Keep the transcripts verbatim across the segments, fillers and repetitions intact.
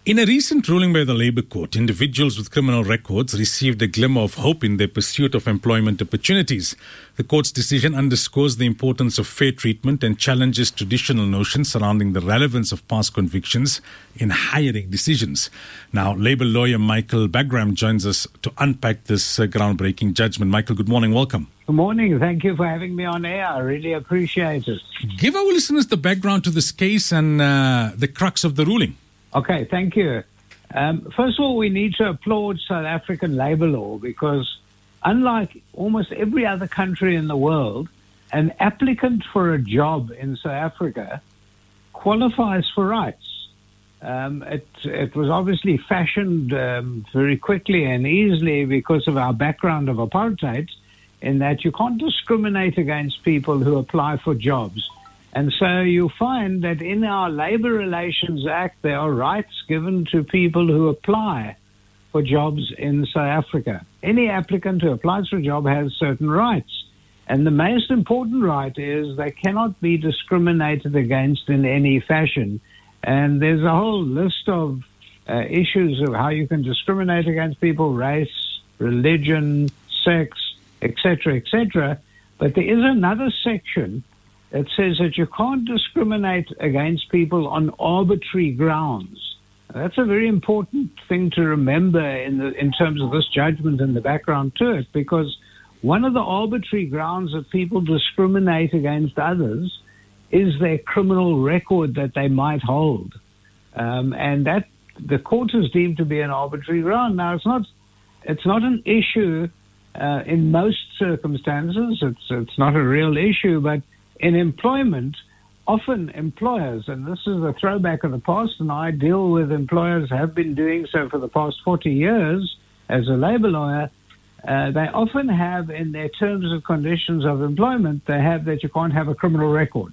In a recent ruling by the Labour Court, individuals with criminal records received a glimmer of hope in their pursuit of employment opportunities. The court's decision underscores the importance of fair treatment and challenges traditional notions surrounding the relevance of past convictions in hiring decisions. Now, Labour lawyer Michael Bagram joins us to unpack this uh, groundbreaking judgment. Michael, good morning. Welcome. Good morning. Thank you for having me on air. I really appreciate it. Give our listeners the background to this case and uh, the crux of the ruling. Okay, thank you. Um, first of all, we need to applaud South African labour law because unlike almost every other country in the world, an applicant for a job in South Africa qualifies for rights. Um, it, it was obviously fashioned um, very quickly and easily because of our background of apartheid, in that you can't discriminate against people who apply for jobs. And so you find that in our Labour Relations Act, there are rights given to people who apply for jobs in South Africa. Any applicant who applies for a job has certain rights. And the most important right is they cannot be discriminated against in any fashion. And there's a whole list of uh, issues of how you can discriminate against people, race, religion, sex, et cetera, et cetera. But there is another section that says that you can't discriminate against people on arbitrary grounds. That's a very important thing to remember in the, in terms of this judgment and the background to it, because one of the arbitrary grounds that people discriminate against others is their criminal record that they might hold. Um, and that the court has deemed to be an arbitrary ground. Now, it's not, it's not an issue uh, in most circumstances. It's, it's not a real issue, but in employment, often employers, and this is a throwback of the past, and I deal with employers, have been doing so for the past forty years as a labour lawyer, uh, they often have in their terms and conditions of employment, they have that you can't have a criminal record.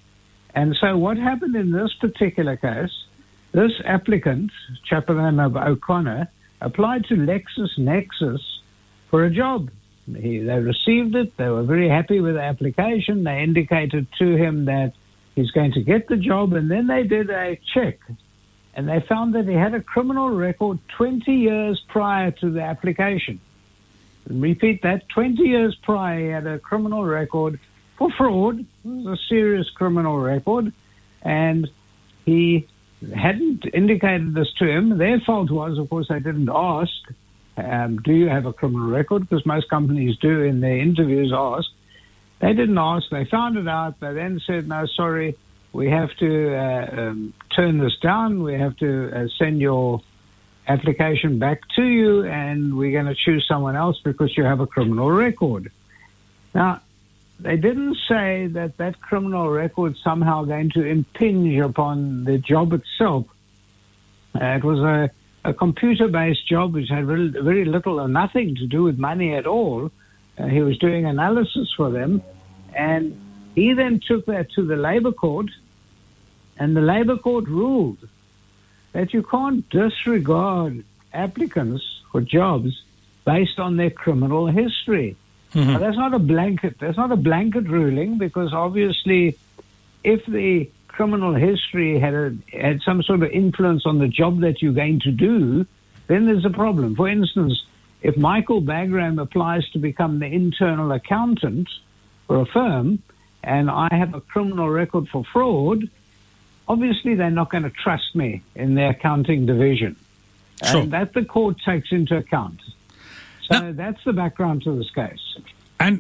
And so what happened in this particular case, this applicant, Chaperone O'Connor, applied to LexisNexis for a job. He, they received it. They were very happy with the application. They indicated to him that he's going to get the job, and then they did a check, and they found that he had a criminal record twenty years prior to the application. And repeat that, twenty years prior, he had a criminal record for fraud. It was a serious criminal record, and he hadn't indicated this to him. Their fault was, of course, they didn't ask, Um, do you have a criminal record? Because most companies do in their interviews ask. They didn't ask. They found it out. They then said, no, sorry, we have to uh, um, turn this down. We have to uh, send your application back to you, and we're going to choose someone else because you have a criminal record. Now, they didn't say that that criminal record is somehow going to impinge upon the job itself. Uh, it was a a computer-based job which had very, very little or nothing to do with money at all. Uh, he was doing analysis for them, and he then took that to the Labour Court, and the Labour Court ruled that you can't disregard applicants for jobs based on their criminal history. Mm-hmm. Now, that's not a blanket. That's not a blanket ruling, because obviously, if the criminal history had a, had some sort of influence on the job that you're going to do, then there's a problem. For instance, if Michael Bagram applies to become the internal accountant for a firm, and I have a criminal record for fraud, obviously they're not going to trust me in their accounting division. Sure. And that the court takes into account. So now, that's the background to this case. And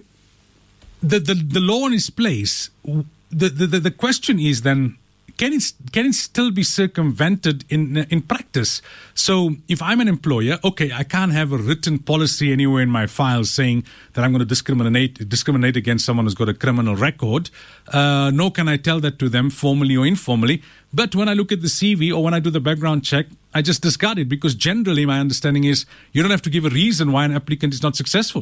the, the, the law in its place, The, the the question is then, can it can it still be circumvented in in practice? So if I'm an employer, okay, I can't have a written policy anywhere in my file saying that I'm going to discriminate discriminate against someone who's got a criminal record. Uh, nor can I tell that to them formally or informally. But when I look at the C V or when I do the background check, I just discard it, because generally my understanding is you don't have to give a reason why an applicant is not successful.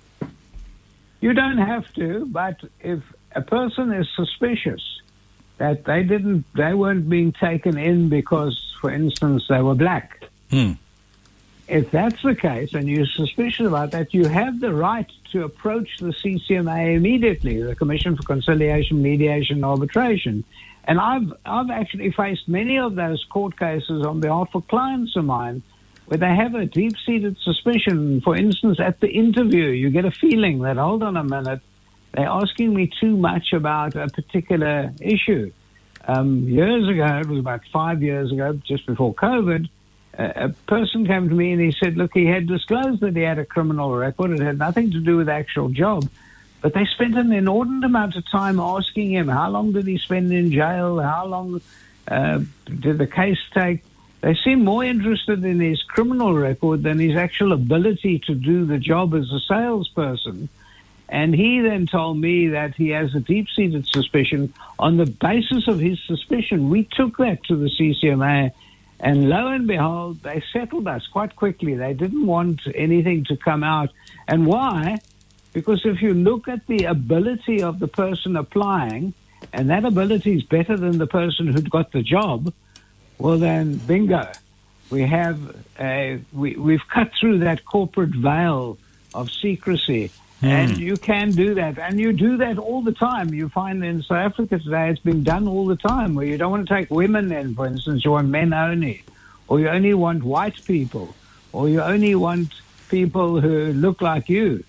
You don't have to, but if a person is suspicious that they didn't, they weren't being taken in because, for instance, they were black. Hmm. if that's the case and you're suspicious about that, you have the right to approach the C C M A immediately, the Commission for Conciliation, Mediation, and Arbitration. And I've I've actually faced many of those court cases on behalf of clients of mine where they have a deep-seated suspicion. For instance, at the interview, you get a feeling that, hold on a minute, they're asking me too much about a particular issue. Um, years ago, it was about five years ago, just before COVID, a person came to me and he said, look, he had disclosed that he had a criminal record. It had nothing to do with the actual job. But they spent an inordinate amount of time asking him, how long did he spend in jail? How long uh, did the case take? They seemed more interested in his criminal record than his actual ability to do the job as a salesperson. And he then told me that he has a deep-seated suspicion. On the basis of his suspicion, we took that to the C C M A. And lo and behold, they settled us quite quickly. They didn't want anything to come out. And why? Because if you look at the ability of the person applying, and that ability is better than the person who'd got the job, well then, bingo. We have a, we, we've cut through that corporate veil of secrecy. Mm. And you can do that. And you do that all the time. You find in South Africa today it's being done all the time, where you don't want to take women in, for instance. You want men only. Or you only want white people. Or you only want people who look like you.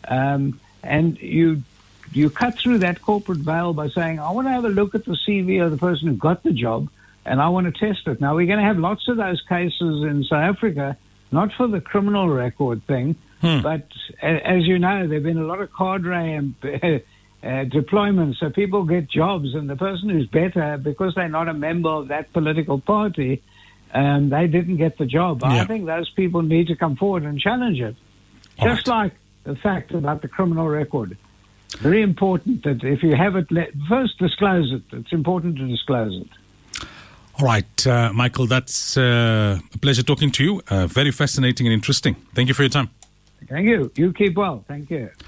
Um, and you you cut through that corporate veil by saying, I want to have a look at the C V of the person who got the job, and I want to test it. Now, we're going to have lots of those cases in South Africa, not for the criminal record thing, Hmm. But as you know, there have been a lot of cadre and uh, deployments, so people get jobs, and the person who's better, because they're not a member of that political party, um, they didn't get the job. Yeah. I think those people need to come forward and challenge it. All Just right. like the fact about the criminal record. Very important that if you have it, let, first disclose it. It's important to disclose it. All right, uh, Michael, that's uh, a pleasure talking to you. Uh, very fascinating and interesting. Thank you for your time. Thank you. You keep well. Thank you.